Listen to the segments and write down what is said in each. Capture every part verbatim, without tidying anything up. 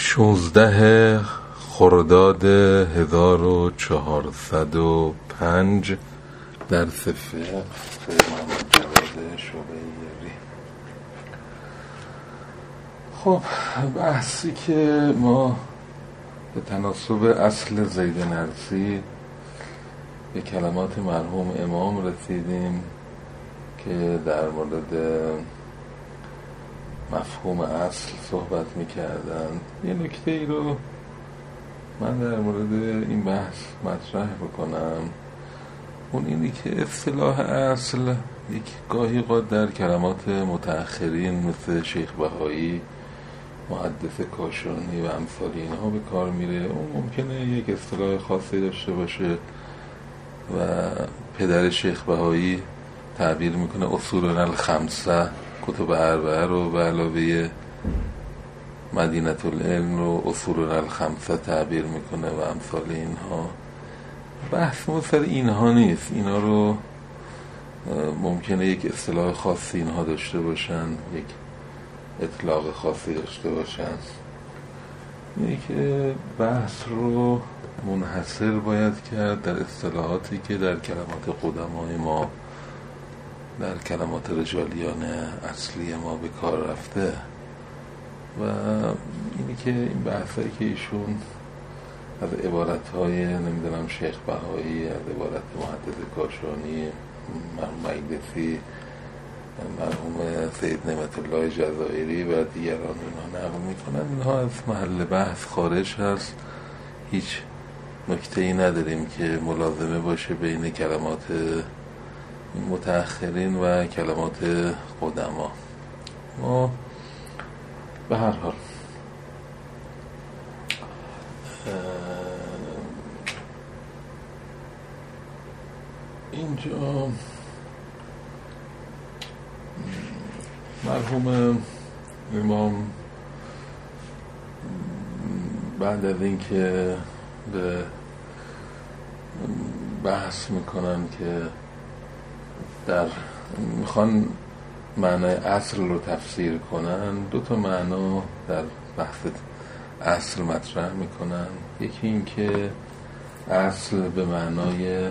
شانزده خرداد هزار و چهارصد و پنج درس فقه محمد جواد شبیری. خب بحثی که ما به تناسب اصل زید نرسی به کلمات مرحوم امام رسیدیم که در مورد مفهوم اصل صحبت میکردن. یه نکته ای رو من در مورد این بحث مطرح بکنم، اون اینی که اصطلاح اصل یک گاهی قد در کلمات متأخرین مثل شیخ بهایی، محدث کاشانی و امثال اینها به کار میره. اون ممکنه یک اصطلاح خاصی داشته باشه و پدر شیخ بهایی تعبیر میکنه اصول الخمسه، کتب اربعه رو به علاوه مدینه العلم رو اصول الخمسه تعبیر میکنه و امثال اینها. بحث ما سر اینها نیست، اینا رو ممکنه یک اصطلاح خاصی اینها داشته باشن، یک اطلاق خاصی داشته باشن. اینه که بحث رو منحصر باید کرد در اصطلاحاتی که در کلمات قدمای ما، در کلمات رجالیان اصلی ما به کار رفته. و اینی که این بحثایی که ایشون از عبارتهای نمیدونم شیخ بهایی، از عبارت محدث کاشانی، مرحوم مجلسی، مرحوم سید نعمت الله جزائری و دیگران اینها نقل میکنن، اینها از محل بحث خارج هست. هیچ نکته‌ای نداریم که ملازمه باشه بین کلمات متأخرین و کلمات قدما. ما به هر حال اینجا مرحوم امام بعد از اینکه به بحث میکنن که در میخوان معنای اصل رو تفسیر کنن، دو تا معنا در بحث اصل مطرح میکنن. یکی این که اصل به معنای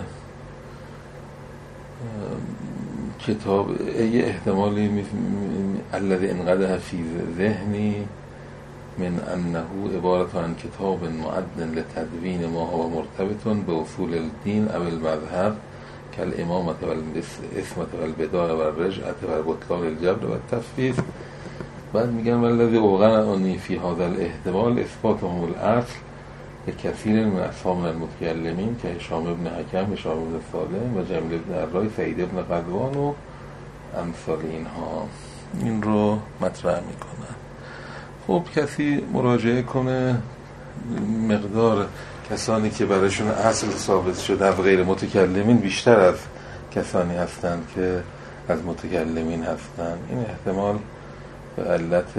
کتاب، یه احتمالی الذی انقدح فی ذهنی من انه عبارت عن کتاب معد لتدوین ما هو مرتبط به اصول الدین او المذهب کالامامة والاسمة والبداع والرجعة والبطلان الجبر والتفویض. بعد میگن والذی اوقعنی فی هذا الاحتمال اثباتهم الاصل لکثیر من اصحاب المتکلمین که هشام ابن حکم، هشام ابن سالم و جمیل ابن الرای، سعید ابن قذوان و امثال اینها این رو مطرح میکنن. خب کسی مراجعه کنه، مقدار کسانی که برایشون اصل ثابت شده از غیر متکلمین بیشتر از کسانی هستند که از متکلمین هستند. این احتمال به علت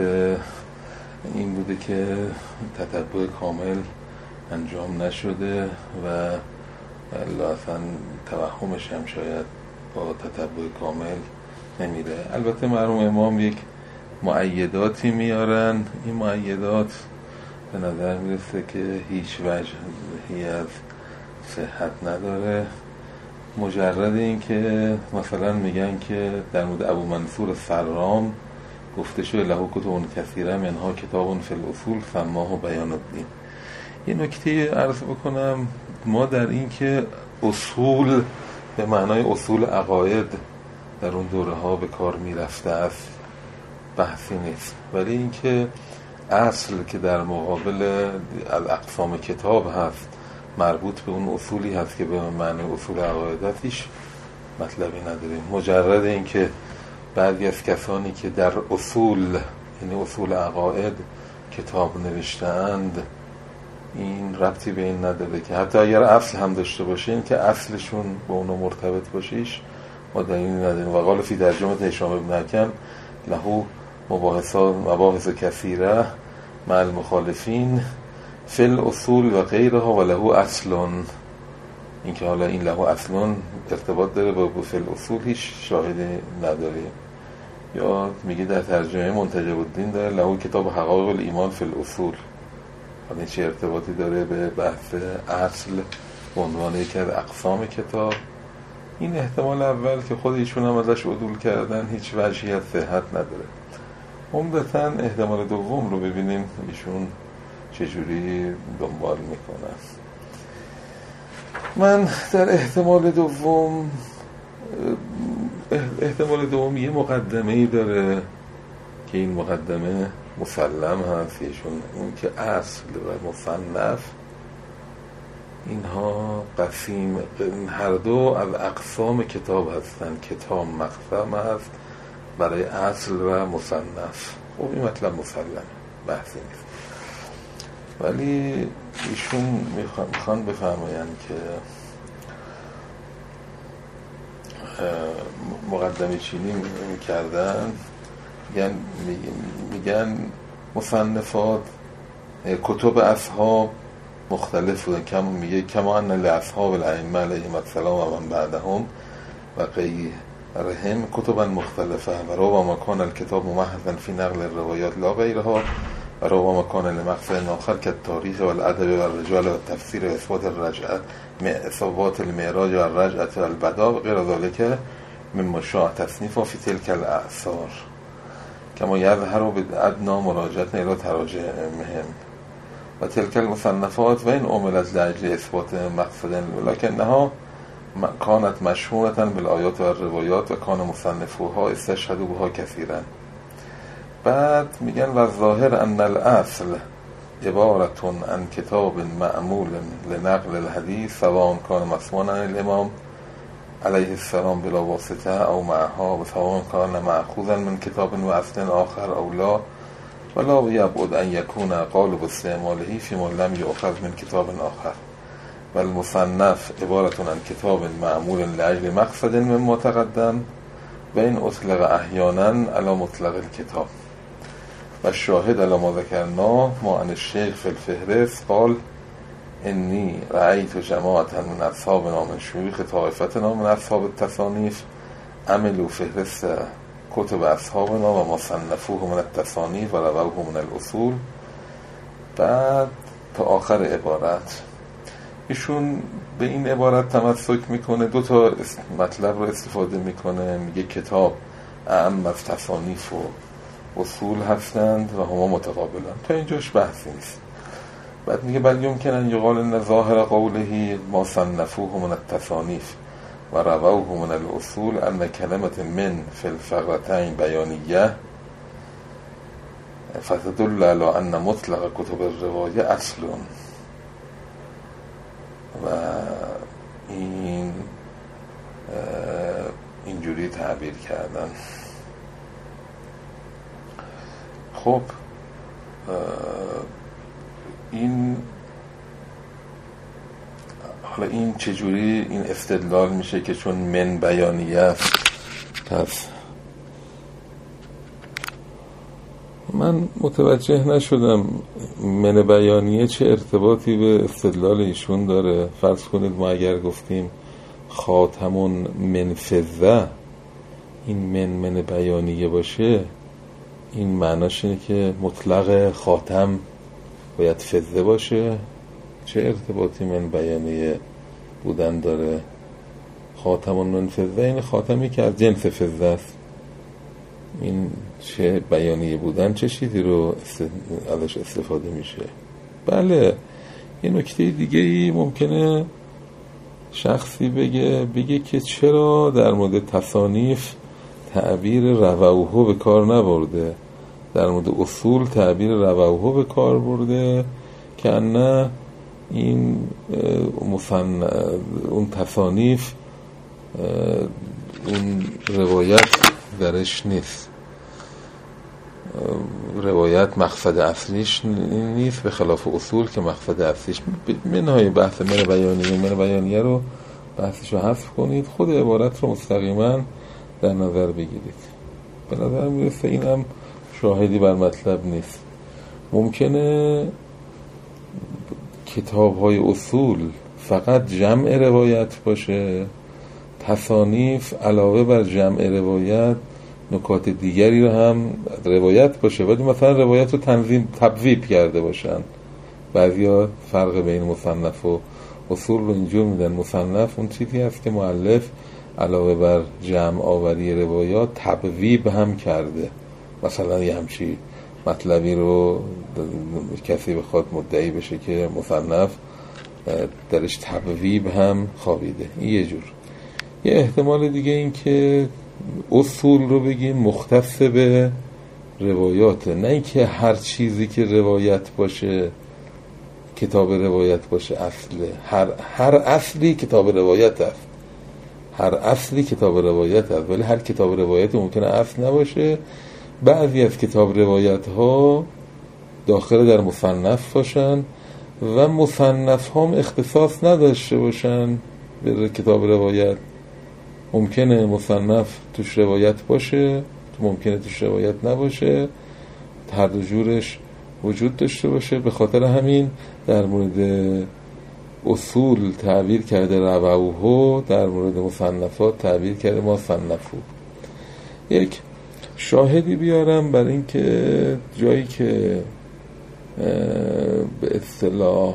این بوده که تتبع کامل انجام نشده و الله اصلا توهمش هم شاید با تتبع کامل نمیره. البته مرحوم امام یک مؤیداتی میارن، این مؤیدات به نظر میرسه که هیچ وجهی از صحت نداره. مجرد این که مثلا میگن که در مورد ابو منصور فرام گفته شده له کتب کثیره منها کتاب فی الاصول سماه بیان الدین. یه نکته عرض بکنم، ما در این که اصول به معنای اصول عقاید در اون دوره ها به کار میرفته است بحثی نیست، ولی این که اصل که در مقابل اقسام کتاب هست مربوط به اون اصولی هست که به معنی اصول عقاید هست، هیچ مطلبی نداریم. مجرد این که بعضی از کسانی که در اصول، یعنی اصول عقاید کتاب نوشته‌اند، این ربطی به این نداره که حتی اگر اصل هم داشته باشه، این که اصلشون با اونو مرتبط باشیش ما دلیلی نداریم. و قال فی ترجمه هشام ابن حکم له مباحثات مباحث کثیره مع المخالفین فی الاصول و غیرها و له اصلون. این که حالا این له اصلون ارتباط داره با فی الاصول هیچ شاهدی نداره. یا میگه در ترجمه منتجب الدین داره له کتاب حقایق الایمان فی الاصول، این چه ارتباطی داره به بحث اصل به عنوان یکی از اقسام کتاب؟ این احتمال اول که خود ایشون هم ازش عدول کردن هیچ وجهی از صحت نداره. عمدتاً احتمال دوم رو ببینیم ایشون چجوری دنبال میکنن. من در احتمال دوم احتمال دوم یه مقدمه‌ای داره که این مقدمه مسلم هست، ایشون اون که اصل و مصنف اینها قسیم هر دو از اقسام کتاب هستن. کتاب مقسم هست برای اصل و مصنف. خب این مطلب مسلمه، بحثی نیست. ولی ایشون میخوان بفرمایند که مقدمه چینی میکردن، میگن میگن مصنفات کتب اصحاب مختلف بودن. کم میگه کما ان لاصحاب الائمه علیهم السلام و من بعدهم و غیرهم کتبا مختلفه و ربما کان الکتاب ممحضا فی نقل الروایات لا غیرها و ربما کان لمقصد آخر کالتاریخ و الادب و الرجال و تفسیر و اثبات الرجعه اثبات المعراج و الرجعه و البدا و غیر ذلك مما شاع تصنیفا فی تلک الاعصار کما یظهر بادنا مراجعه الی تراجمهم و تلک المصنفات و این عملت لاجل اثبات مقصد ولکنها کانت مشهورة بالآیات و الروایات و کان مصنفوها استشهدوا بها کثیرا. بعد میگن و ظاهر ان الاصل عبارتون عن کتاب معمول لنقل الحدیث سواء کان مسموعا عن الامام علیه السلام بلا واسطه او معها و سواء کان مأخوذا من کتاب و اصل آخر او لا ولا یبعد ان یکون غالب استعماله فیما لم یؤخذ من کتاب آخر و المصنف عبارتون عن کتاب معمول لاجل مقصد مما تقدم و این اطلق احیانا علی مطلق الکتاب و شاهد علی ما ذکرنا ما عن الشیخ فی الفهرست قال انی رأیت جماعة من اصحابنا من شیوخ طائفتنا من اصحاب التصانیف عملوا فهرست کتب اصحابنا و مصنفوه من التصانیف و رووه من الاصول. بعد تا آخر عبارت ایشون به این عبارت تمسک میکنه، دو تا مطلب رو استفاده میکنه. میگه کتاب اعم از تصانیف و اصول هستند و هما متقابلن. تا اینجاش بحثی نیست. بعد میگه بل یمکن ان یقال ان ظاهر قوله ما صنفوه من التصانیف و رووه من الاصول ان کلمت من فی الفقرتین بیانیه فتدل علی ان مطلق کتب الروایه اصل و این اینجوری تعبیر کردن. خب این حالا این چجوری این استدلال میشه که چون من بیانیه است؟ پس من متوجه نشدم من بیانیه چه ارتباطی به استدلال ایشون داره. فرض کنید ما اگر گفتیم خاتمون من فضه، این من من بیانیه باشه، این معناش اینه که مطلق خاتم باید فضه باشه. چه ارتباطی من بیانیه بودن داره؟ خاتمون من فضه این خاتمی که از جنس فضه است. این چه بیانیه بودن چه چیزی رو ازش استفاده میشه؟ بله، یه نکته دیگه ای ممکنه شخصی بگه بگه که چرا در مورد تصانیف تعبیر رووه به کار نبرده، در مورد اصول تعبیر رووه به کار برده که نه این مصن... اون تصانیف اون روایت درش نیست، روایت مقصد اصلیش نیست، به خلاف اصول که مقصد اصلیش. منهای بحث من بیانیه من بیانیه رو بحثشو حذف کنید، خود عبارت رو مستقیما در نظر بگیرید. به نظر میرسه این هم شاهدی بر مطلب نیست. ممکنه کتاب های اصول فقط جمع روایت باشه، تصانیف علاوه بر جمع روایت نکات دیگری رو هم روایت باشه، ولی مثلا روایت رو تنظیم تبویب کرده باشن، بعضیا فرق بین مصنف و اصول رو اینجور میدن. مصنف اون چیزی هست که مؤلف علاوه بر جمع آوری روایات تبویب هم کرده. مثلا یه همچی مطلبی رو کسی بخواد مدعی بشه که مصنف درش تبویب هم خوابیده، این یه جور. یه احتمال دیگه این که اصول رو بگیم مختص به روایاته، نه اینکه هر چیزی که روایت باشه کتاب روایت باشه اصله. هر هر اصلی کتاب روایت است، هر اصلی کتاب روایت است، ولی هر کتاب روایت ممکنه اصل نباشه. بعضی از کتاب روایت ها داخل در مصنف باشن و مصنف هم اختصاص نداشته باشن به کتاب روایت. ممکنه مصنف توش روایت باشه، ممکنه توش روایت نباشه، هر دو جورش وجود داشته باشه. به خاطر همین در مورد اصول تعبیر کرده رووهو، در مورد مصنفات تعبیر کرده ما صنفو. یک شاهدی بیارم بر این که جایی که به اصطلاح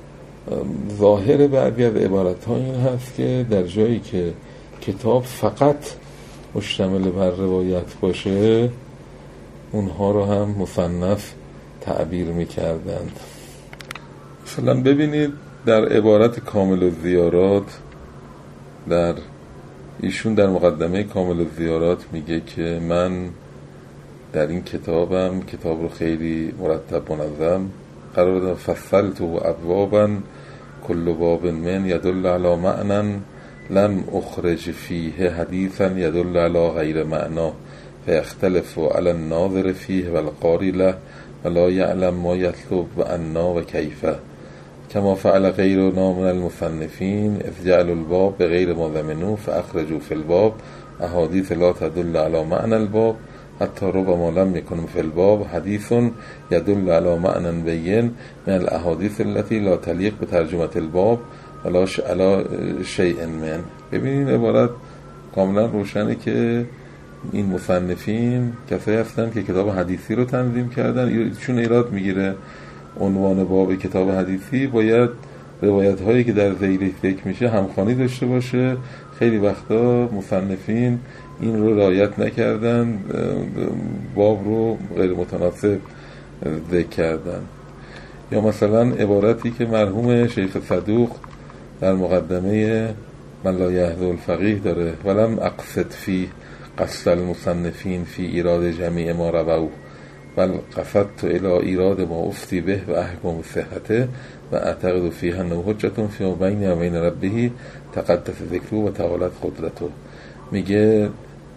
ظاهر بعضی از عبارت ها این هست که در جایی که کتاب فقط مشتمل بر روایت باشه اونها رو هم مصنف تعبیر میکردند. مثلا ببینید در عبارت کامل الزیارات، در ایشون در مقدمه کامل الزیارات میگه که من در این کتابم کتاب رو خیلی مرتب منظم قرار دادم. فصلت و ابوابا کل باب من یدل علی معنی لم اخرج فیه حدیثا یدل علی غیر معنا فیختلف علی الناظر فیه والقاری له ولا یعلم ما یطلب و انا و کیفه کما فعل غیرنا من المصنفین اذ جعلوا الباب بغیر ما ضمنوا فاخرجوا فی الباب احادیث لا تدل علی معنی الباب حتی ربما لم یکن فی الباب حدیث یدل علی معنی بین من الاحادیث التي لا تلیق بترجمه الباب ولا علی شیء من. ببینید عبارت کاملا روشنه که این مصنفین کسایی هستن که کتاب حدیثی رو تنظیم کردن. چون ایراد میگیره عنوان باب کتاب حدیثی باید روایت هایی که در ذیلش ذکر میشه همخوانی داشته باشه. خیلی وقتا مصنفین این رو رعایت نکردن، باب رو غیر متناسب ذکر کردن. یا مثلا عبارتی که مرحوم شیخ صدوق در مقدمه من لا یحظو الفقیه داره ولم اقصد فی قصد المصنفین فی ایراد جمیع ما رووا بل قصدت الى ایراد ما افتی به و احکام صحته و اعتقد فیها انه حجة فی ما بین و بین ربه تقدس ذکره و تعالت قدرته. میگه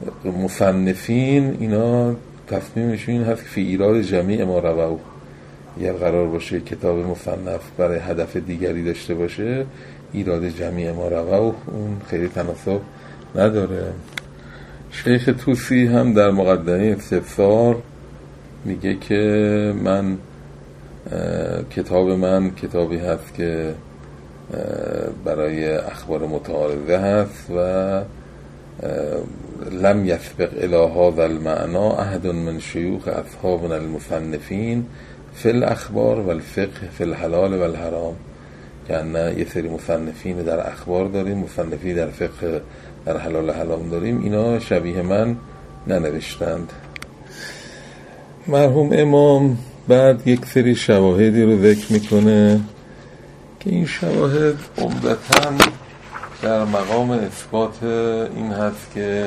مصنفین اینا تصمیمشون این هست فی ایراد جمیع ما رووا، اگر قرار باشه کتاب مصنف برای هدف دیگری داشته باشه ایراد جمیع ما رووا اون خیلی تناسب نداره. شیخ طوسی هم در مقدمه استفسار میگه که من کتاب من کتابی هست که برای اخبار متعارضه هست و لم یسبق الی هذا المعنا احد من شیوخ اصحابنا المصنفین فی الاخبار و الفقه فی الحلال و الحرام. یعنی یه سری مصنفین در اخبار داریم، مصنفین در فقه در حلال و حرام داریم، اینا شبیه من ننوشتند. مرحوم امام بعد یک سری شواهدی رو ذکر میکنه که این شواهد عمدتاً در مقام اثبات این هست که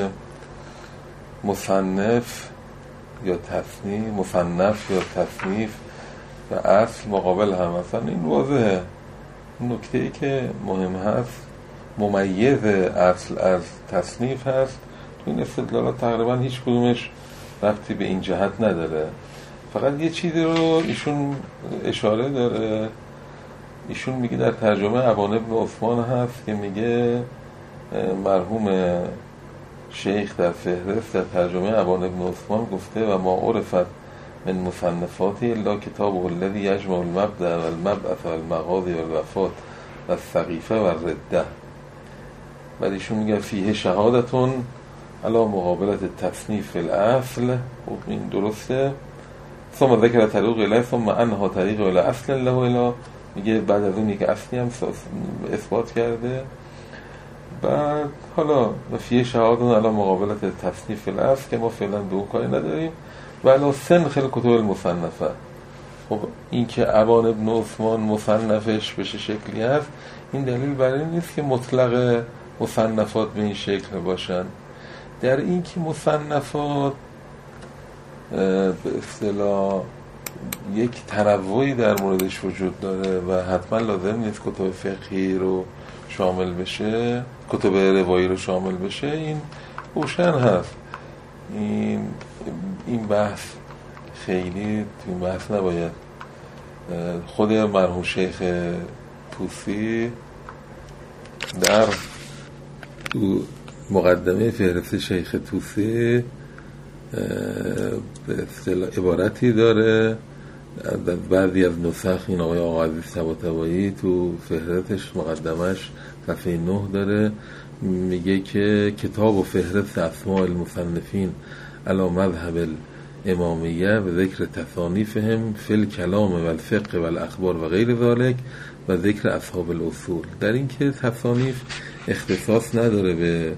مصنف یا تصنیف مصنف یا تصنیف و اصل مقابل هم هستن. این واضحه. نکته‌ای که مهم هست ممیز اصل از تصنیف هست. تو این استدلالات تقریبا هیچ کدومش ربطی به این جهت نداره. فقط یه چیزی رو ایشون اشاره داره. ایشون میگه در ترجمه ابان ابن عثمان هست که میگه مرحوم شیخ در فهرست در ترجمه ابان ابن عثمان گفته و ما عرفت من مصنفاتی الا کتاب الذی یجمع المبدأ و المبعث و المغازی و الوفات و الثقیفه و الرده. بعد ایشون میگه فیه شهادتون علی مقابلت تصنیف الاصل. خب این درسته. ثم ذکر طریق اله ثم انها طریق اله اصل له اله، میگه بعد از اون یک اصلی هم اثبات کرده. بعد حالا فیه شهادون علی مقابلت تصنیف الاصل که ما فعلا به اون کاری نداریم. ولی سن خیلی کتب المصنفه. خب این که ابان ابن عثمان مصنفش به چه شکلی هست، این دلیل برای این نیست که مطلق مصنفات به این شکل باشن. در این که مصنفات به اصطلاح یک تنوعی در موردش وجود داره و حتما لازم نیست کتب فقهی رو شامل بشه، کتب روایی رو شامل بشه، این روشن هست. این این بحث خیلی تو این بحث نباید. خود مرحوم شیخ طوسی در مقدمه فهرست شیخ طوسی به اصطلاح عبارتی داره، در بعضی از نسخ این آقای آقا عزیز طباطبایی تو فهرستش مقدمش صفحه نه داره، میگه که کتاب و فهرست اسماء المصنفین علی مذهب الامامیه و ذکر تصانیفهم فی الکلام و الفقه و الاخبار و غیر ذالک و ذکر اصحاب الاصول. در این که تصانیف اختصاص نداره به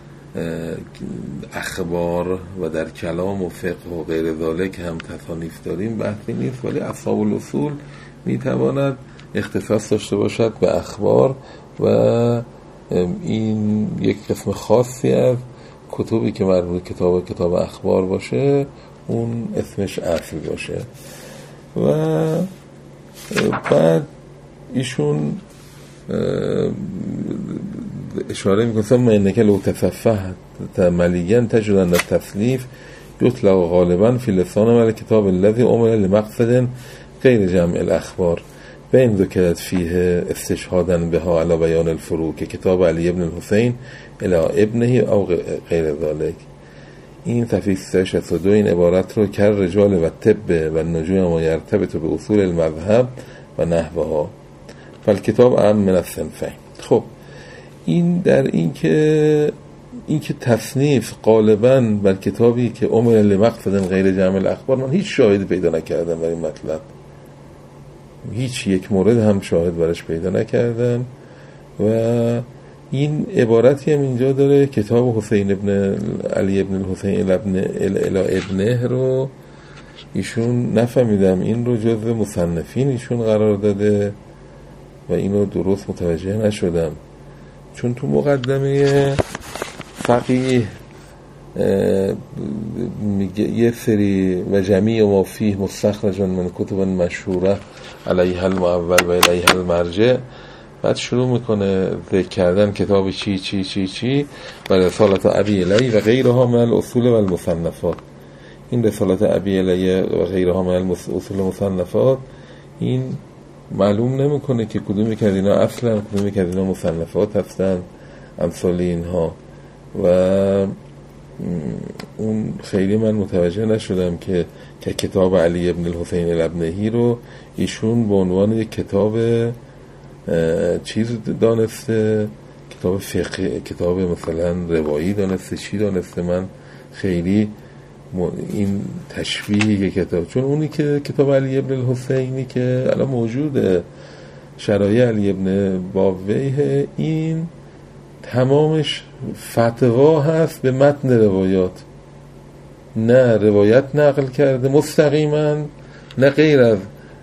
اخبار و در کلام و فقه و غیر ذالک هم تصانیف داریم بحثی نیست، ولی اصحاب الاصول میتواند اختصاص داشته باشد به اخبار و این یک قسم خاصی از کتبی که مربوط کتاب کتاب اخبار باشه اون اسمش اصل باشه. و بعد ایشون اشاره میکنه ثم انک لو تصفحت ملیاً تجد ان التصنیف یطلق غالبا فی لسان و کتاب الذی عمل لمقصد غیر جمع الاخبار بین ذکرت فیه استشهادا بها علی بیان الفروع که کتاب علی ابن الحسین الی ابنه او غیر ذلك. این صفحه سیصد و شصت و دو این عبارت رو کر رجال و طب و نجوم ما یرتبط به اصول المذهب و نحوها فالکتاب اهم من الصنفین. خب این در این که این که تصنیف غالباً بر کتابی که عمل لمقصد غیر جمع الاخبار، من هیچ شاهد پیدا نکردم برای این مطلب، هیچ یک مورد هم شاهد برش پیدا نکردم. و این عبارتی هم اینجا داره کتاب حسین ابن علی ابن الحسین ابن الی ابنه رو ایشون نفهمیدم این رو جزو مصنفین ایشون قرار داده و اینو درست متوجه نشدم، چون تو مقدمه فقیه میگه یه سری و جمیع ما فیه مستخرج من کتب مشهوره علیها المعول و علیها المرجع، بعد شروع میکنه ذکر کردن کتاب چی چی چی چی و رسالت ابی الی و غیرها من الاصول و المصنفات. این رسالت ابی الی و غیرها من الاصول و المصنفات این معلوم نمیکنه که کدومی که اینا اصلا کدومی که اینا مصنفات هستن امثال اینها. و اون خیلی من متوجه نشدم که که کتاب علی ابن الحسین الابنهی رو ایشون به عنوان یک کتاب چیز دانسته، کتاب فقه، کتاب مثلا روایی دانسته، چی دانسته. من خیلی این تشبیه کتاب، چون اونی که کتاب علی ابن الحسینی که الان موجوده شرایع علی ابن بابویه، این تمامش فتوا هست به متن روایات، نه روایت نقل کرده مستقیما، نه غیر از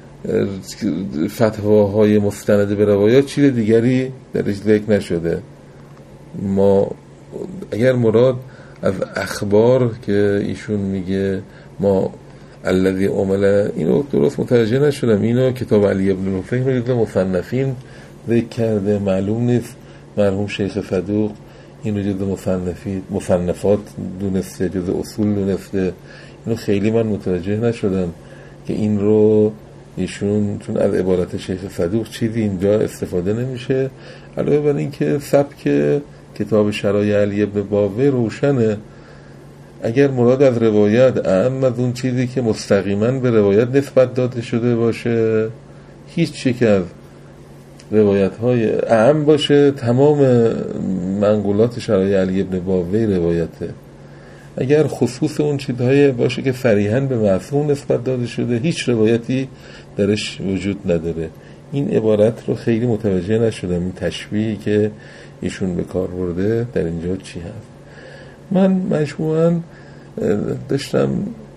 فتواهای مستند به روایات چیز دیگری درش ذکر نشده. ما اگر مراد از اخبار که ایشون میگه ما الذی عمل، اینو درست متوجه نشدم. اینو کتاب علی ابن الحسین رو جزو مصنفین ذکر کرده، معلوم نیست مرحوم شیخ صدوق این رو جزو مصنفی مصنفات دونسته، جزو اصول دونسته. اینو خیلی من متوجه نشدم که این رو ایشون، چون از عبارت شیخ صدوق چیزی اینجا استفاده نمیشه، علاوه بر این که سبک کتاب شرایع علی ابن بابوی روشنه. اگر مراد از روایت اعم از اون چیزی که مستقیما به روایت نسبت داده شده باشه، هیچ چی که از روایت های اعم باشه، تمام منقولات شرایع علی ابن بابوی روایته. اگر خصوص اون چیزهای باشه که صریحاً به معصوم نسبت داده شده، هیچ روایتی درش وجود نداره. این عبارت رو خیلی متوجه نشدم، این تشبیهی که ایشون به کار برده در اینجا چی هست. من مجموعاً داشتم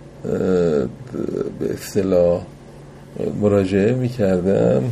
به اصطلاح مراجعه میکردم،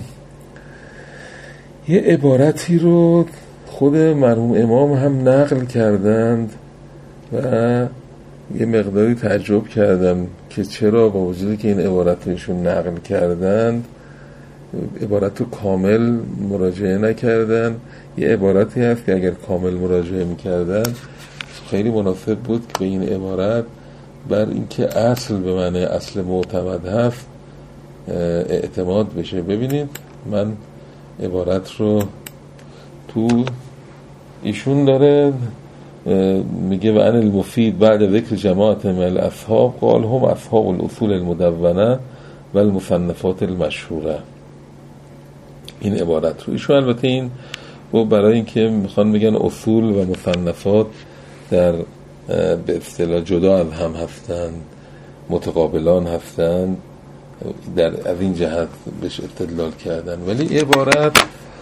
یه عبارتی رو خود مرحوم امام هم نقل کردند و یه مقداری تعجب کردم که چرا با وجودی که این عبارت رو ایشون نقل کردند عبارت رو کامل مراجعه نکردن. یه عبارتی هست که اگر کامل مراجعه میکردن خیلی مناسب بود که به این عبارت بر اینکه اصل به معنی اصل معتمد هست اعتماد بشه. ببینید من عبارت رو تو ایشون داره میگه و ان المفید بعد ذکر جماعت من الاصحاب قال هم اصحاب الاصول المدونه و المصنفات المشهوره. این عبارت رو ایشون البته این و برای اینکه میخوان بگن اصول و مصنفات در به اصطلاح جدا از هم هستند، متقابلان هستند، در از این جهت بهش استدلال کردن. ولی عبارت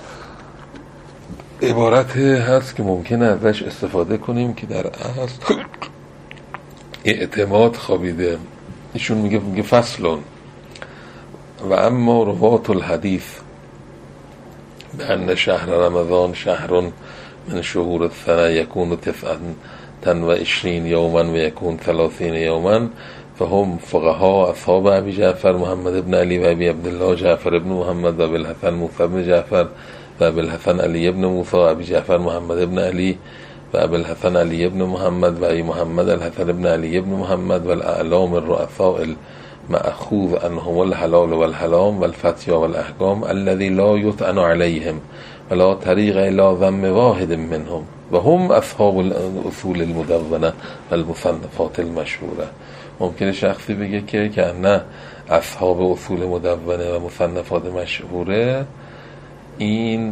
عبارت هست که ممکنه ازش استفاده کنیم که در اصل اعتماد خوابیده. ایشون میگه میگه فصلون و اما روات الحدیث بأن شهر رمضان شهر من شهور السنة يكون تسعة وعشرين يوما ويكون ثلاثين يوما فهم فقهاء أصحاب أبي جعفر محمد بن علي وأبي عبد الله جعفر بن محمد وأبي الحسن موسى بن جعفر وأبي الحسن علي بن موسى وأبي جعفر محمد بن علي وأبي الحسن علي بن محمد وأبي محمد الحسن بن علي بن محمد والأعلام الرؤساء المأخوذ عنهم الحلال والحرام والفتيا والأحكام الذي لا يطعن عليهم ولا طريق إلى ذم واحد منهم وهم أصحاب الأصول المدونة والمصنفات المشهورة. ممکنه شخصی بگه که که نه اصحاب اصول مدونه و مصنفات مشهوره این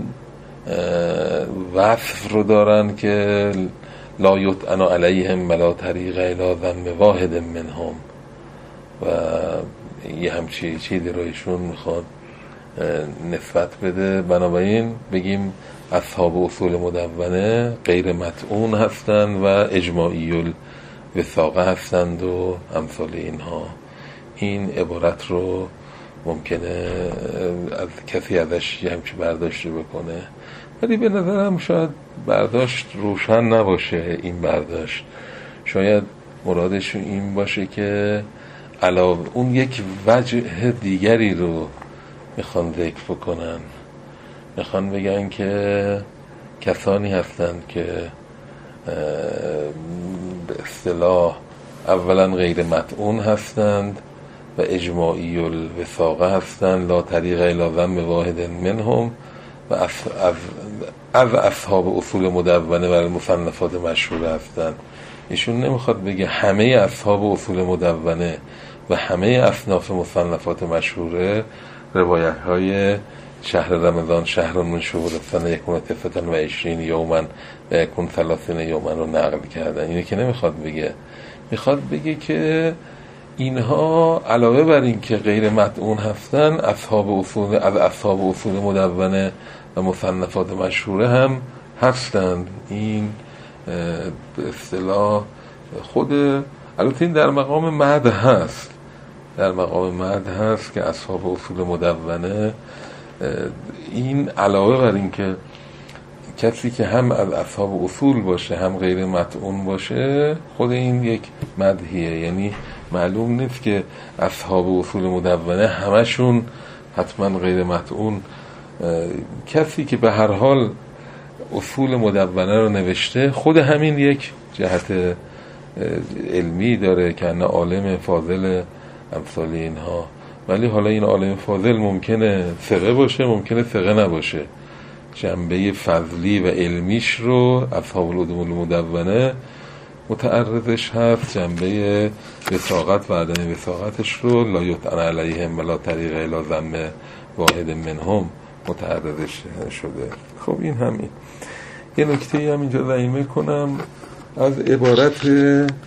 وصف رو دارن که لا یطعن علیهم ولا طریق الی ذم واحد منهم و یه همچی چیزی رو ایشون میخواد نسبت بده. بنابراین بگیم اصحاب اصول مدونه غیر مطعون هستند و اجماعی الوثاقه هستند و امثال اینها. این عبارت رو ممکنه از کسی ازش یه همچی برداشت بکنه، ولی به نظرم شاید برداشت روشن نباشه. این برداشت شاید مرادش این باشه که علاوه اون یک وجه دیگری رو میخوان ذکر بکنن، میخوان بگن که کسانی هستند که به اصطلاح اولا غیر مطعون هستند و اجماعی الوثاقه هستند لا طریق الی ذم واحد منهم و از, از اصحاب اصول مدونه و المصنفات مشهوره هستند. ایشون نمیخواد بگه همه اصحاب اصول مدونه و همه اصناف مصنفات مشهوره روایت های شهر رمضان شهر من شهور السنة یکون تسعة وعشرين یوما و یکون ثلاثین یوما رو نقل کردن. اینه که نمیخواد بگه، میخواد بگه که اینها علاوه بر این که غیر مطعون هستن اصحاب اصول از اصحاب اصول مدونه و مصنفات مشهوره هم هستند. این به اصطلاح خود البته این در مقام مد هست، در مقام مد هست که اصحاب اصول مدونه این علاوه بر این که کسی که هم از اصحاب اصول باشه هم غیر مطعون باشه خود این یک مدحیه. یعنی معلوم نیست که اصحاب اصول مدونه همشون حتما غیر مطعون. کسی که به هر حال اصول مدونه رو نوشته خود همین یک جهت علمی داره که نه عالم فاضل امثال اینها، ولی حالا این عالم فاضل ممکنه ثقه باشه ممکنه ثقه نباشه. جنبه فضلی و علمیش رو اصحاب العلوم المدونه متعرضش هست، جنبه وثاقت و عدم وثاقتش رو لا یطعن علیهم ولا طریق الی ذم واحد منهم متعرضش شده. خب این همین یه نکته هم اینجا ضمیمه کنم از عبارت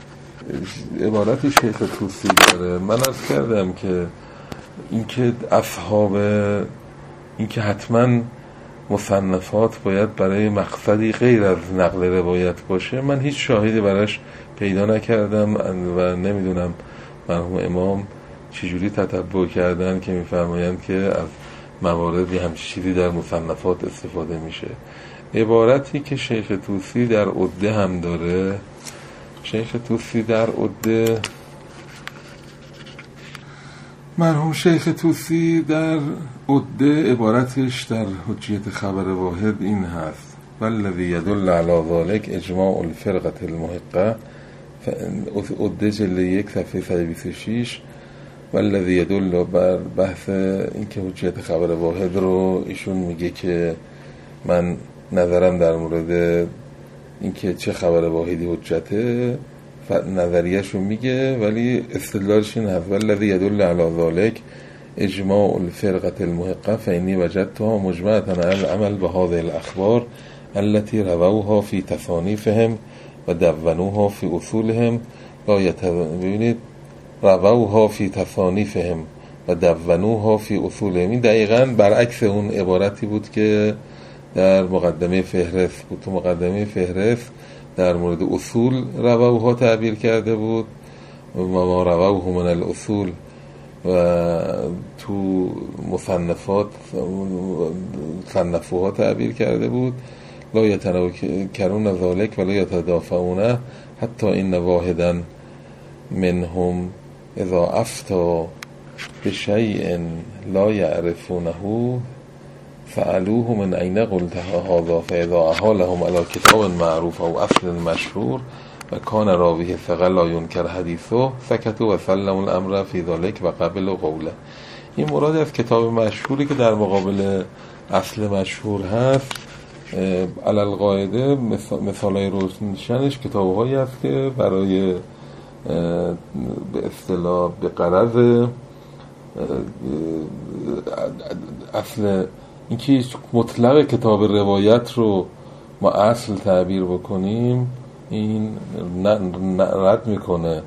عبارت شیخ طوسی داره. من عرض کردم که اینکه اصحاب اینکه حتما مصنفات باید برای مقصدی غیر از نقل روایت باشه، من هیچ شاهدی براش پیدا نکردم و نمیدونم مرحوم امام چجوری تتبع کردن که میفرمایند که از مواردی همچین چیزی در مصنفات استفاده میشه. عبارتی که شیخ طوسی در عده هم داره، شیخ طوسی در عده مرحوم شیخ طوسی در عده عبارتش در حجیت خبر واحد این هست: والذی یدل علی ذلک اجماع الفرقة المحقة، عده جلد یک صفحه صد و بیست و شش. والذی یدل بر بحث این که حجیت خبر واحد رو ایشون میگه که من نظرم در مورد این که چه خبر واحدی حجته نظریه‌شو میگه، ولی استدلالش این هست: والذی یدل علی ذلک اجماع الفرقة المحقة فإني وجدتها مجمعة على العمل بهذه الأخبار التي رووها في تصانيفهم و دونوها في اصولهم لا يتبینید رووها في تصانيفهم و دونوها في اصولهم. این دقیقاً برعکس اون عبارتی بود که در مقدمه فهرست بود. تو مقدمه فهرست در مورد اصول رووها تعبیر کرده بود و ما رووه من الاصول، و تو مصنفات صنفوها تعبیر کرده بود لا یتنکرون ذلک ولا یتدافعونه حتی این واحدا منهم اذا افتا بشیء لا یعرفونه فعلوه من این قلت هذا فاذا احالهم على کتاب معروف او اصل مشهور و کان راویه ثقه لا ینکر حدیثه سکتوا و سلموا الامر فی ذلک و قبلوا قوله. این مراد از کتاب مشهوری که در مقابل اصل مشهور هست. علی القاعده مثالای روشنش کتاب‌هایی هست که برای به اصطلاح به غرض اصل اینکه مطلق کتاب روایت رو ما اصل تعبیر بکنیم این رد میکنه.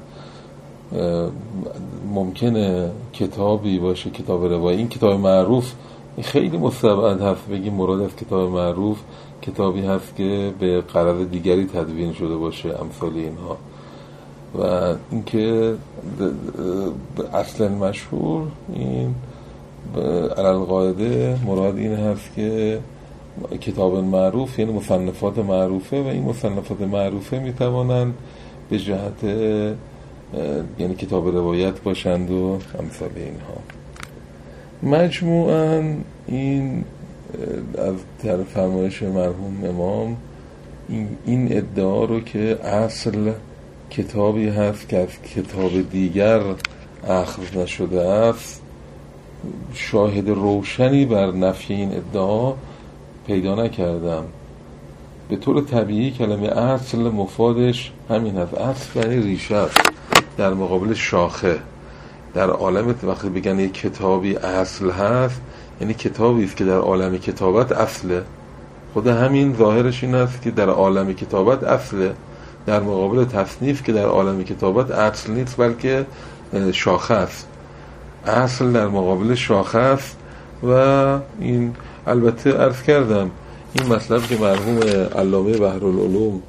ممکنه کتابی باشه کتاب روایی، این کتاب معروف خیلی مستبعد هست بگیم مراد از کتاب معروف کتابی هست که به غرض دیگری تدوین شده باشه امثال اینها، و اینکه اصلا مشهور این علل قاعده مراد این هست که کتاب معروف یعنی مصنفات معروفه و این مصنفات معروفه میتوانند به جهت یعنی کتاب روایت باشند و امثال اینها. مجموعاً این از طرف فرمایش مرحوم امام این, این ادعا رو که اصل کتابی هست که از کتاب دیگر اخذ نشده است شاهد روشنی بر نفی این ادعا پیدا نکردم. به طور طبیعی کلمه اصل مفادش همین هست. اصل یعنی ریشه است در مقابل شاخه. در عالم وقتی بگن یک کتابی اصل هست یعنی کتابی است که در عالم کتابت اصله. خود همین ظاهرش این است که در عالم کتابت اصله، در مقابل تصنیف که در عالم کتابت اصل نیست بلکه شاخه است. اصل در مقابل شاخه است. و این البته عرض کردم این مطلب که مرحوم علامه بحرالعلوم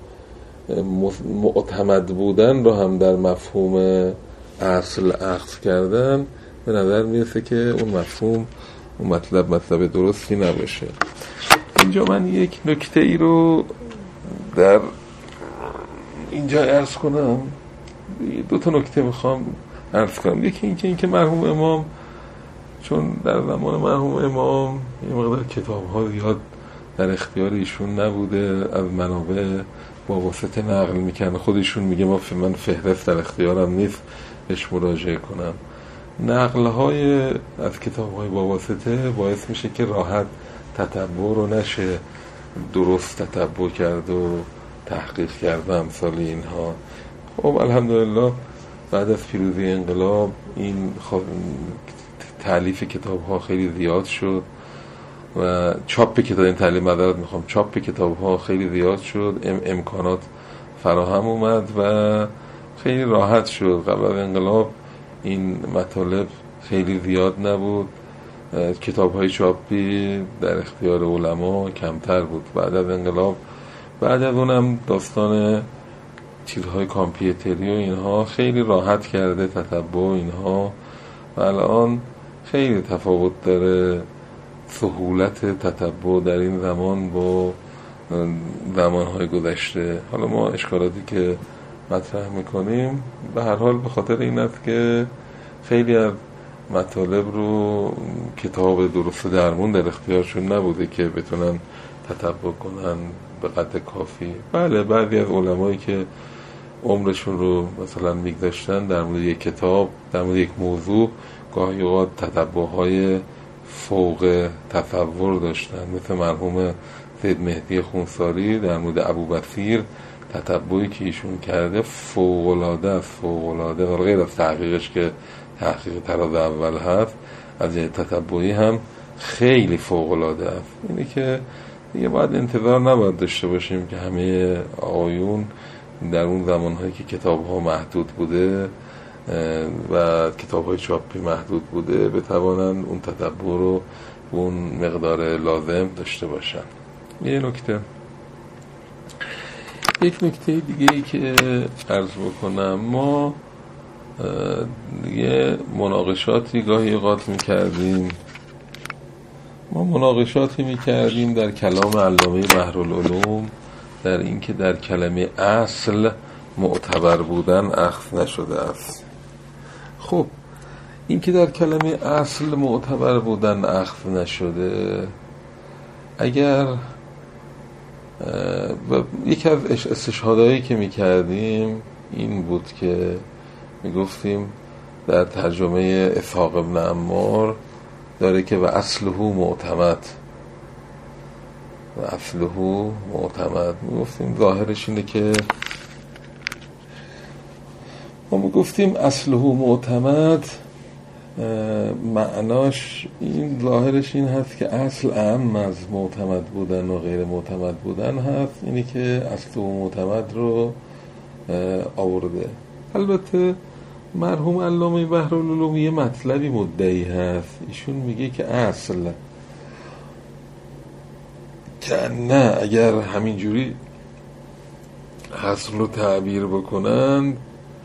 معتمد بودن رو هم در مفهوم اصل اخذ کردن، به نظر میرسه که اون مفهوم اون مطلب مطلب درستی نباشه. اینجا من یک نکته ای رو در اینجا عرض کنم، دو تا نکته میخوام عرض کنم. یکی اینکه اینکه مرحوم امام چون در زمان مرحوم امام یه مقدار کتاب ها زیاد در اختیار ایشون نبوده، از منابع با واسطه نقل میکنه. خودشون میگه ما من فهرست در اختیارم نیست بهش مراجعه کنم. نقل های از کتاب های با واسطه باعث میشه که راحت تتبع رو نشه درست تتبع کرد و تحقیق کرد و امثال اینها. خب الحمدلله بعد از پیروزی انقلاب این تالیف کتاب ها خیلی زیاد شد و چاپ کتاب این تعلیم مدارت میخوام چاپ کتاب ها خیلی زیاد شد، ام امکانات فراهم اومد و خیلی راحت شد. قبل از انقلاب این مطالب خیلی زیاد نبود، کتاب های چاپی در اختیار علما کمتر بود. بعد از انقلاب، بعد از اونم داستان چیزهای کامپیوتری و اینها خیلی راحت کرده تتبع اینها و الان خیلی تفاوت داره سهولت تتبع در این زمان با زمانهای گذشته. حالا ما اشکالاتی که مطرح میکنیم به هر حال به خاطر این است که خیلی از مطالب رو کتاب درست درمون در اختیارشون نبوده که بتونن تتبع کنن به قدر کافی. بله، بعضی از علمایی که عمرشون رو مثلا میگذاشتن در مورد یک کتاب، در مورد یک موضوع، گاهی اوقات تتبعهای فوق تصور داشتن، مثل مرحوم سید مهدی خونساری در مورد ابوبصیر. تتبعی که ایشون کرده فوق‌العاده است، فوق‌العاده، و غیر از تحقیقش که تحقیق تراز اول هست، از جهت تتبعی هم خیلی فوق‌العاده است. اینی که دیگه باید انتظار نباید داشته باشیم که همه آقایون در اون زمانهایی که کتاب‌ها محدود بوده و کتاب‌های چاپی محدود بوده بتوانند اون تتبع رو اون مقدار لازم داشته باشن. یه نکته یک نکته دیگه ای که عرض بکنم، ما دیگه مناقشاتی گاهی اوقات می‌کردیم ما مناقشاتی می‌کردیم در کلام علامه بحرالعلوم در این که در کلمه اصل معتبر بودن اخذ نشده است. خب این که در کلمه اصل معتبر بودن اخذ نشده، اگر و یکی از استشهادهایی که میکردیم این بود که میگفتیم در ترجمه اسحاق ابن عمار داره که و اصله معتمد، و اصله معتمد. میگفتیم ظاهرش اینه که ما میگفتیم اصله معتمد، معناش این ظاهرش این هست که اصل اهم از معتمد بودن و غیر معتمد بودن هست، اینی که اصل و معتمد رو آورده. البته مرحوم علامه بحرالعلوم یه مطلبی مدعی هست، ایشون میگه که اصل که نه، اگر همینجوری اصل رو تعبیر بکنن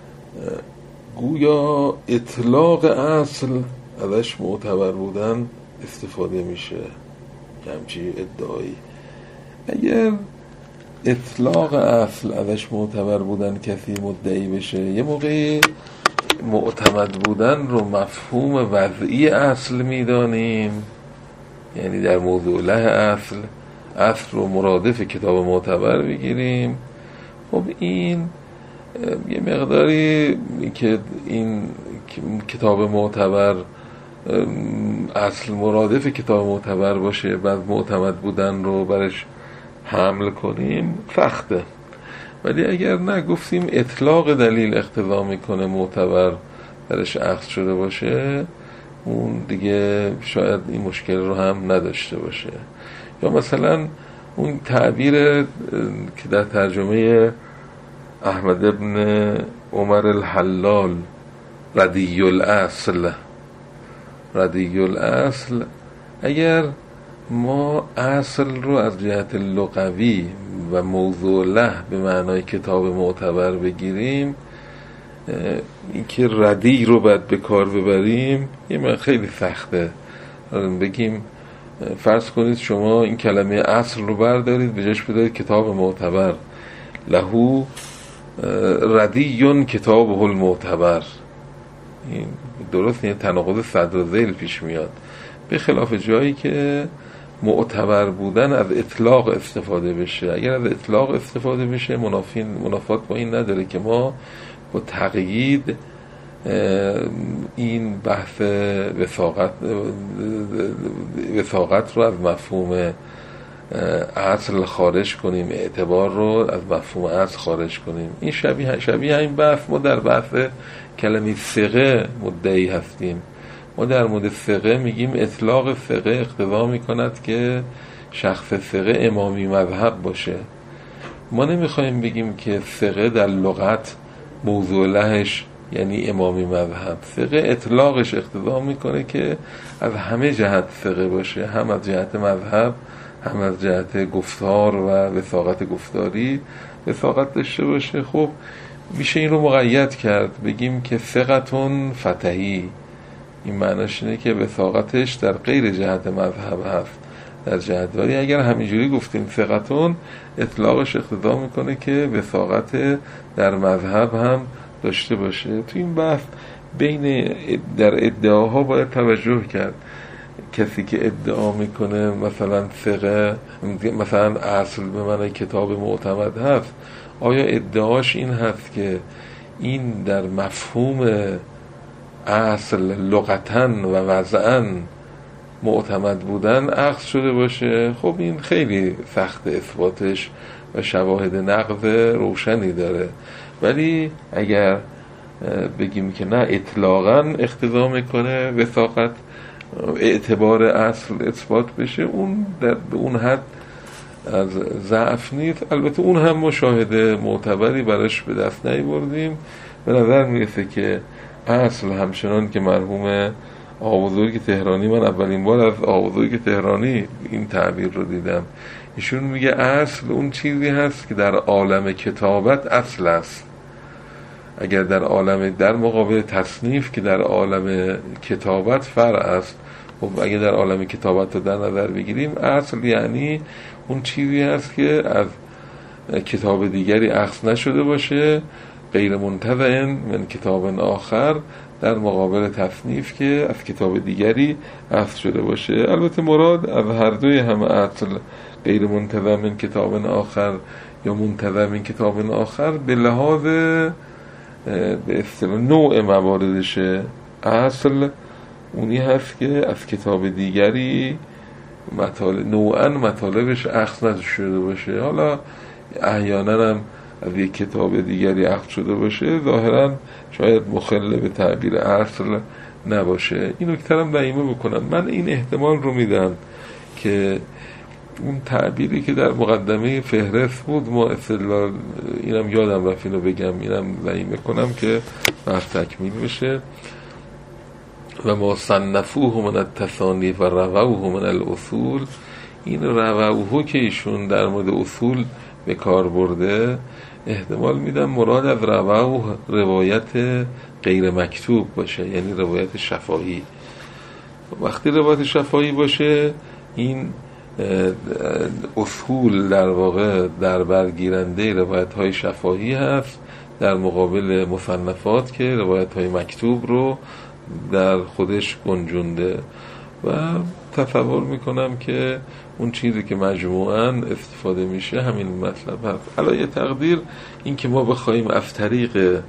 گویا اطلاق اصل ازش معتبر بودن استفاده میشه، همچی ادعایی. اگر اطلاق اصل ازش معتبر بودن کسی مدعی بشه، یه موقعی معتمد بودن رو مفهوم وضعی اصل میدانیم، یعنی در موضوع له اصل اصل رو مرادف کتاب معتبر بگیریم. خب این یه مقداری که این کتاب معتبر اصل مرادف کتاب معتبر باشه بعد معتمد بودن رو برش حمل کنیم سخته. ولی اگر نه گفتیم اطلاق دلیل اقتضا میکنه معتبر برش اخذ شده باشه، اون دیگه شاید این مشکل رو هم نداشته باشه. یا مثلا اون تعبیر که در ترجمه احمد ابن عمر الحلال ردی الاصل ردی الاصل، اگر ما اصل رو از جهت لغوی و موضوع له به معنای کتاب معتبر بگیریم، این که ردی رو باید به کار ببریم یه من خیلی سخته. بگیم فرض کنید شما این کلمه اصل رو بردارید به جاش بدارید کتاب معتبر، لهو ردیون کتابه المعتبر، این درست این تناقض صدر و ذیل پیش میاد. به خلاف جایی که معتبر بودن از اطلاق استفاده بشه، اگر از اطلاق استفاده بشه منافین منافات با این نداره که ما با تقیید این بحث وثاقت وثاقت رو از مفهوم اصل خارج کنیم، اعتبار رو از مفهوم اصل خارج کنیم. این شبیه شبیه این بحث ما در بحث کلمه ثقه مدعی هستیم. ما در مورد ثقه میگیم اطلاق ثقه اقتضا میکند که شخص ثقه امامی مذهب باشه. ما نمیخوایم بگیم که ثقه در لغت موضوع لهش یعنی امامی مذهب. ثقه اطلاقش اقتضا میکنه که از همه جهت ثقه باشه، هم از جهت مذهب، هم از جهت گفتار و وثاقت گفتاری وثاقت داشته باشه. خب میشه این رو مقید کرد، بگیم که ثقتون فتحی، این معناش اینه که وثاقتش در غیر جهت مذهب هست، در جهت ولی اگر همینجوری گفتیم ثقتون، اطلاقش اقتضا میکنه که وثاقت در مذهب هم داشته باشه. تو این بحث بین در ادعاها باید توجه کرد. کسی که ادعا میکنه مثلا ثقه، مثلا اصل به معنی کتاب معتمد هست، آیا ادعاش این هست که این در مفهوم اصل لغتاً و وضعاً معتمد بودن اخذ شده باشه؟ خب این خیلی سخت اثباتش و شواهد نقض روشنی داره. ولی اگر بگیم که نه اطلاقاً اقتضا میکنه وثاقت اعتبار اصل اثبات بشه، اون در به اون حد از ضعف نیست. البته اون هم مشاهده معتبری براش به دست نیاوردیم. به نظر میرسه که اصل همچنان که مرحوم آقا بزرگ تهرانی، من اولین بار از آقا بزرگ تهرانی این تعبیر رو دیدم، ایشون میگه اصل اون چیزی هست که در عالم کتابت اصل است. اگر در عالم در مقابل تصنیف که در عالم کتابت فرع است، خب اگر در عالم کتابت رو در نظر بگیریم، اصل یعنی اون چیزی هست که از کتاب دیگری اخذ نشده باشه، غیر منتزع من کتاب آخر، در مقابل تصنیف که از کتاب دیگری اخذ شده باشه. البته مراد از هر دوی هم اصل، غیر منتزع من کتاب آخر یا منتزع من کتاب آخر، به لحاظ به اصطلاح نوع مواردشه. اصل اونی هست که از کتاب دیگری مطالب نوعاً مطالبش اخذ نشده باشه، حالا احیانا هم از یک کتاب دیگری اخذ شده باشه، ظاهراً شاید مخل به تعبیر اصل نباشه. این نکته هم دائما بکنم، من این احتمال رو میدم که اون تعبیری که در مقدمه فهرست بود، ما استدلال اینم یادم رفت اینو بگم، اینم ضعیف کنم که بحث تکمیل بشه. و ما صنفوه من التصانیف و رووه من الاصول، این رووه که ایشون در مورد اصول به کار برده، احتمال میدم مراد از رووه روایت غیر مکتوب باشه، یعنی روایت شفاهی. وقتی روایت شفاهی باشه، این اصول در واقع در برگیرنده روایت های شفاهی هست، در مقابل مصنفات که روایت های مکتوب رو در خودش گنجونده. و تصور میکنم که اون چیزی که مجموعاً استفاده میشه همین مطلب هست. علایه تقدیر این که ما بخوایم از طریق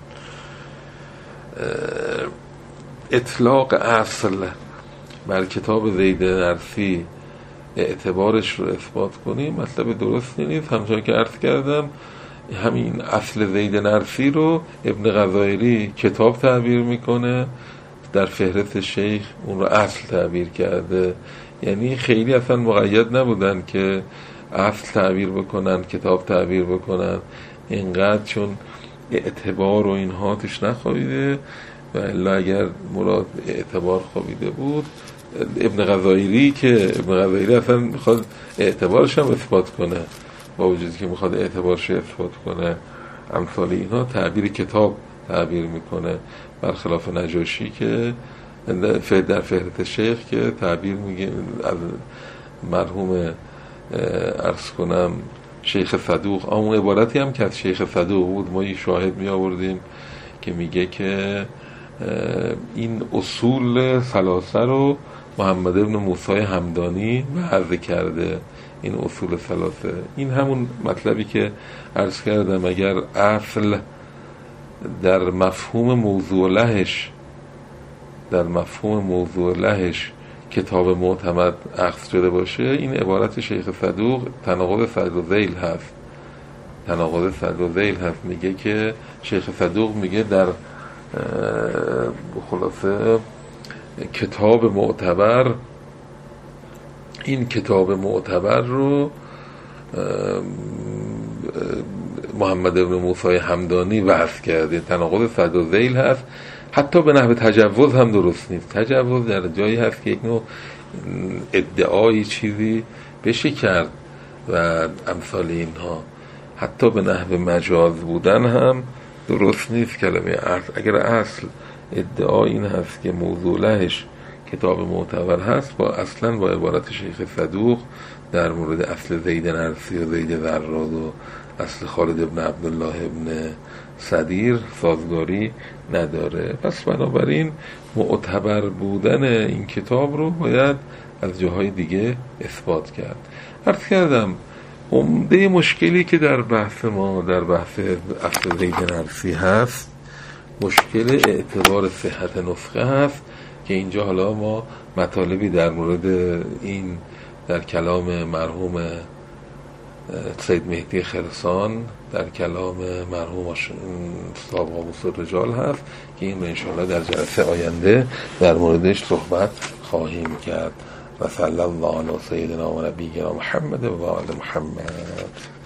اطلاق اصل بر کتاب زید نرسی اعتبارش رو اثبات کنیم مطلب درست نیست. همچنان که عرض کردم، همین اصل زید نرسی رو ابن غزائری کتاب تعبیر میکنه، در فهرست شیخ اون رو اصل تعبیر کرده. یعنی خیلی اصلا مقید نبودن که اصل تعبیر بکنن، کتاب تعبیر بکنن، اینقدر چون اعتبار و اینها توش نخوابیده. و الا اگر مراد اعتبار خوابیده بود، ابن غزائری که ابن غزائری اصلا میخواد اعتبارش هم اثبات کنه، با وجودی که میخواد اعتبارش اثبات کنه، امثال اینها تعبیر کتاب تعبیر میکنه، برخلاف نجاشی که در فهرست شیخ که تعبیر میگه از مرحوم عرض کنم شیخ صدوق. اون عبارتی هم که از شیخ صدوق بود ما یه شاهد می آوردیم که میگه که این اصول ثلاثه رو محمد ابن موسی همدانی وضع کرده. این اصول ثلاثه، این همون مطلبی که عرض کردم، اگر اصل در مفهوم موضوع لهش در مفهوم موضوع لهش کتاب معتمد اخذ شده باشه، این عبارت شیخ صدوق تناقض صدر و ذیل هست. تناقض صدر و ذیل هست. میگه که شیخ صدوق میگه در خلاصه کتاب معتبر، این کتاب معتبر رو محمد ابن موسی همدانی بحث کرده. تناقض صد و ذیل هست، حتی به نحو تجوز هم درست نیست. تجوز در جایی هست که یک نوع ادعایی چیزی بشه کرد و امثال اینها، حتی به نحو مجاز بودن هم درست نیست کلمه اصل. اگر اصل ادعا این هست که موضوع لهش کتاب معتبر هست، با اصلا با عبارت شیخ صدوق در مورد اصل زید نرسی و زید ذراد و اصل خالد ابن عبدالله ابن صدیر سازگاری نداره. پس بنابراین معتبر بودن این کتاب رو باید از جاهای دیگه اثبات کرد. عرض کردم عمده مشکلی که در بحث ما در بحث اصل زید نرسی هست، مشکل اعتبار صحت نسخه هست که اینجا حالا ما مطالبی در مورد این در کلام مرحوم سید مهدی خرسان، در کلام مرحوم صاحب قاموس الرجال هست که این انشاءالله در جلسه آینده در موردش صحبت خواهیم کرد. و صلی الله علی سیدنا و نبینا محمد و آل محمد.